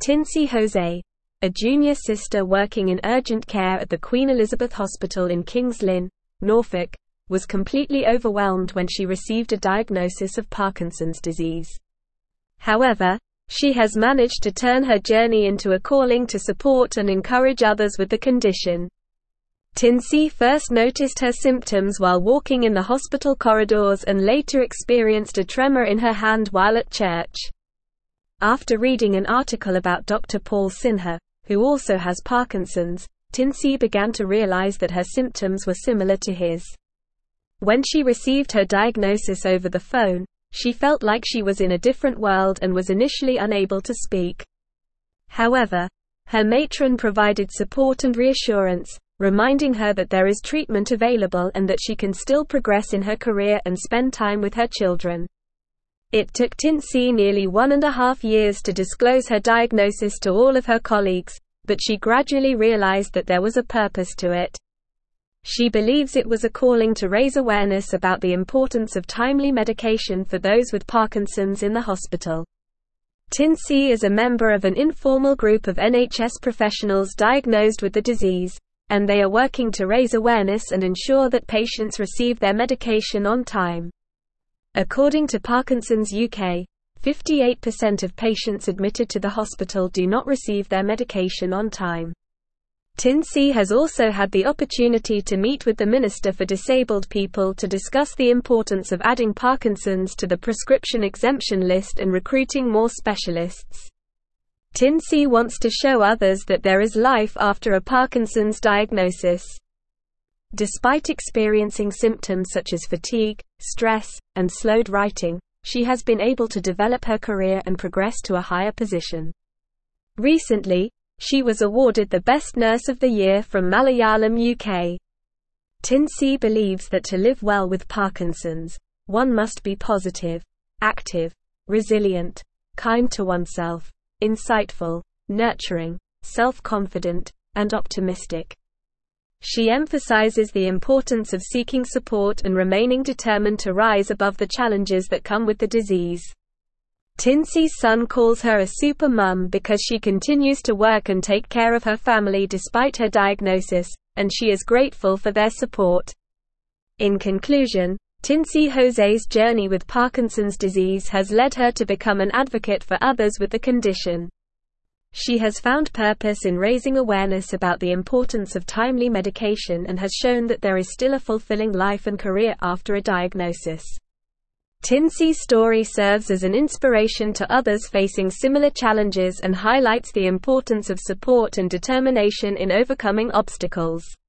Tinsey Jose, a junior sister working in urgent care at the Queen Elizabeth Hospital in Kings Lynn, Norfolk, was completely overwhelmed when she received a diagnosis of Parkinson's disease. However, she has managed to turn her journey into a calling to support and encourage others with the condition. Tinsey first noticed her symptoms while walking in the hospital corridors and later experienced a tremor in her hand while at church. After reading an article about Dr. Paul Sinha, who also has Parkinson's, Tinsey began to realize that her symptoms were similar to his. When she received her diagnosis over the phone, she felt like she was in a different world and was initially unable to speak. However, her matron provided support and reassurance, reminding her that there is treatment available and that she can still progress in her career and spend time with her children. It took Tinsey nearly 1.5 years to disclose her diagnosis to all of her colleagues, but she gradually realized that there was a purpose to it. She believes it was a calling to raise awareness about the importance of timely medication for those with Parkinson's in the hospital. Tinsey is a member of an informal group of NHS professionals diagnosed with the disease, and they are working to raise awareness and ensure that patients receive their medication on time. According to Parkinson's UK, 58% of patients admitted to the hospital do not receive their medication on time. Tinsey has also had the opportunity to meet with the Minister for Disabled People to discuss the importance of adding Parkinson's to the prescription exemption list and recruiting more specialists. Tinsey wants to show others that there is life after a Parkinson's diagnosis. Despite experiencing symptoms such as fatigue, stress, and slowed writing, she has been able to develop her career and progress to a higher position. Recently, she was awarded the Best Nurse of the Year from Malayalam UK. Tinsey believes that to live well with Parkinson's, one must be positive, active, resilient, kind to oneself, insightful, nurturing, self-confident, and optimistic. She emphasizes the importance of seeking support and remaining determined to rise above the challenges that come with the disease. Tinsey's son calls her a super mum because she continues to work and take care of her family despite her diagnosis, and she is grateful for their support. In conclusion, Tinsey Jose's journey with Parkinson's disease has led her to become an advocate for others with the condition. She has found purpose in raising awareness about the importance of timely medication and has shown that there is still a fulfilling life and career after a diagnosis. Tinsey's story serves as an inspiration to others facing similar challenges and highlights the importance of support and determination in overcoming obstacles.